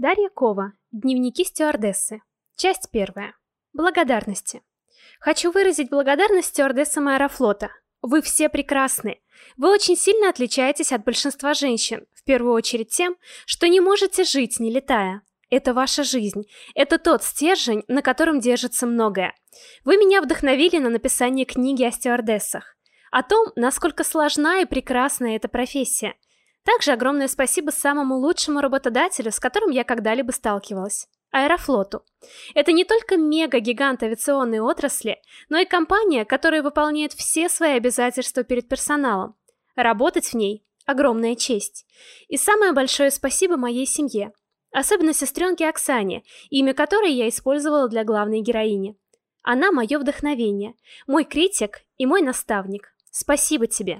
Дарья Кова. Дневники стюардессы. Часть 1. Благодарности. Хочу выразить благодарность стюардессам Аэрофлота. Вы все прекрасны. Вы очень сильно отличаетесь от большинства женщин, в первую очередь тем, что не можете жить, не летая. Это ваша жизнь. Это тот стержень, на котором держится многое. Вы меня вдохновили на написание книги о стюардессах. О том, насколько сложна и прекрасна эта профессия. Также огромное спасибо самому лучшему работодателю, с которым я когда-либо сталкивалась – Аэрофлоту. Это не только мега-гигант авиационной отрасли, но и компания, которая выполняет все свои обязательства перед персоналом. Работать в ней – огромная честь. И самое большое спасибо моей семье, особенно сестренке Оксане, имя которой я использовала для главной героини. Она – мое вдохновение, мой критик и мой наставник. Спасибо тебе.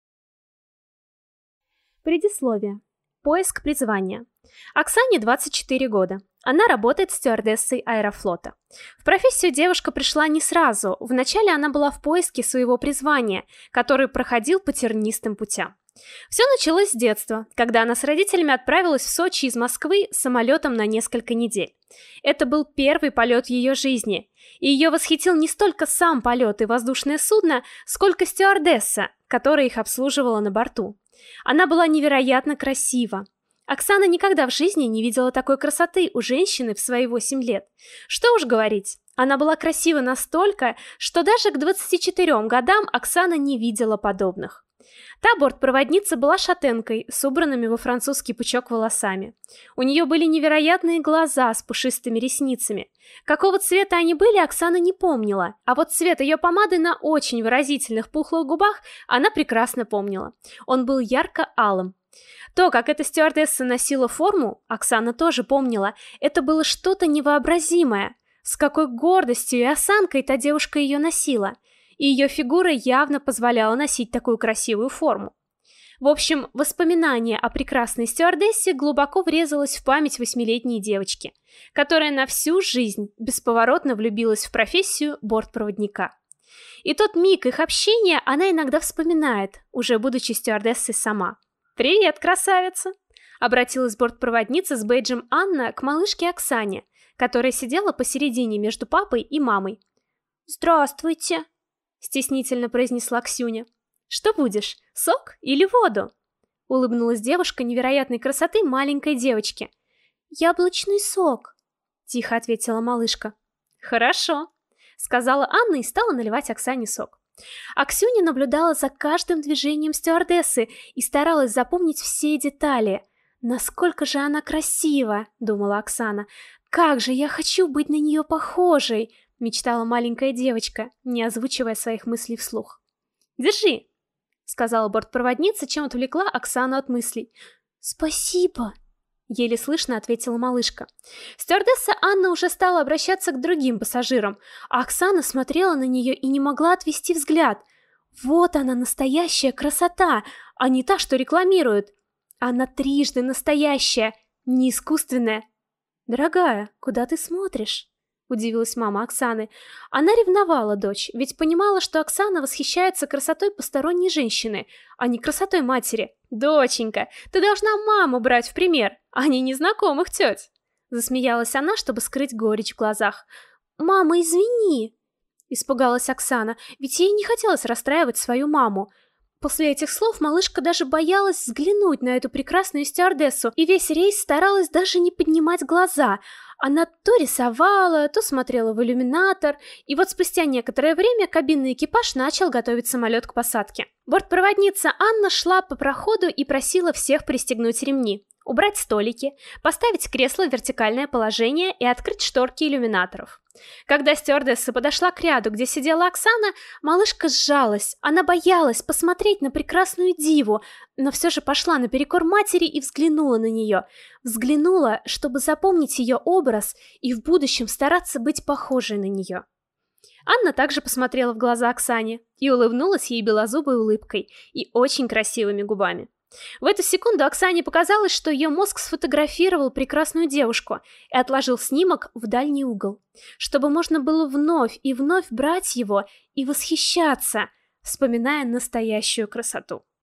Предисловие. Поиск призвания. Оксане 24 года. Она работает стюардессой Аэрофлота. В профессию девушка пришла не сразу. Вначале она была в поиске своего призвания, который проходил по тернистым путям. Все началось с детства, когда она с родителями отправилась в Сочи из Москвы самолетом на несколько недель. Это был первый полет в ее жизни, и ее восхитил не столько сам полет и воздушное судно, сколько стюардесса, которая их обслуживала на борту. Она была невероятно красива. Оксана никогда в жизни не видела такой красоты у женщины в свои 8 лет. Что уж говорить, она была красива настолько, что даже к 24 годам Оксана не видела подобных. Та бортпроводница была шатенкой, с убранными во французский пучок волосами. У нее были невероятные глаза с пушистыми ресницами. Какого цвета они были, Оксана не помнила, а вот цвет ее помады на очень выразительных пухлых губах она прекрасно помнила. Он был ярко-алым. То, как эта стюардесса носила форму, Оксана тоже помнила. Это было что-то невообразимое. С какой гордостью и осанкой та девушка ее носила. И ее фигура явно позволяла носить такую красивую форму. В общем, воспоминание о прекрасной стюардессе глубоко врезалось в память 8-летней девочки, которая на всю жизнь бесповоротно влюбилась в профессию бортпроводника. И тот миг их общения она иногда вспоминает, уже будучи стюардессой сама. «Привет, красавица!» — обратилась бортпроводница с бейджем Анна к малышке Оксане, которая сидела посередине между папой и мамой. «Здравствуйте!» — стеснительно произнесла Ксюня. «Что будешь, сок или воду?» — улыбнулась девушка невероятной красоты маленькой девочки. «Яблочный сок», — тихо ответила малышка. «Хорошо», — сказала Анна и стала наливать Оксане сок. А Ксюня наблюдала за каждым движением стюардессы и старалась запомнить все детали. «Насколько же она красива!» — думала Оксана. «Как же я хочу быть на нее похожей!» — мечтала маленькая девочка, не озвучивая своих мыслей вслух. «Держи!» — сказала бортпроводница, чем отвлекла Оксану от мыслей. «Спасибо!» — еле слышно ответила малышка. Стюардесса Анна уже стала обращаться к другим пассажирам, а Оксана смотрела на нее и не могла отвести взгляд. Вот она, настоящая красота, а не та, что рекламируют. Она трижды настоящая, не искусственная. «Дорогая, куда ты смотришь?» — удивилась мама Оксаны. Она ревновала дочь, ведь понимала, что Оксана восхищается красотой посторонней женщины, а не красотой матери. «Доченька, ты должна маму брать в пример, а не незнакомых теть!» Засмеялась она, чтобы скрыть горечь в глазах. «Мама, извини!» — испугалась Оксана, ведь ей не хотелось расстраивать свою маму. После этих слов малышка даже боялась взглянуть на эту прекрасную стюардессу, и весь рейс старалась даже не поднимать глаза. Она то рисовала, то смотрела в иллюминатор, и вот спустя некоторое время кабинный экипаж начал готовить самолет к посадке. Бортпроводница Анна шла по проходу и просила всех пристегнуть ремни, убрать столики, поставить кресло в вертикальное положение и открыть шторки иллюминаторов. Когда стюардесса подошла к ряду, где сидела Оксана, малышка сжалась. Она боялась посмотреть на прекрасную диву, но все же пошла наперекор матери и взглянула на нее. Взглянула, чтобы запомнить ее образ и в будущем стараться быть похожей на нее. Анна также посмотрела в глаза Оксане и улыбнулась ей белозубой улыбкой и очень красивыми губами. В эту секунду Оксане показалось, что ее мозг сфотографировал прекрасную девушку и отложил снимок в дальний угол, чтобы можно было вновь и вновь брать его и восхищаться, вспоминая настоящую красоту.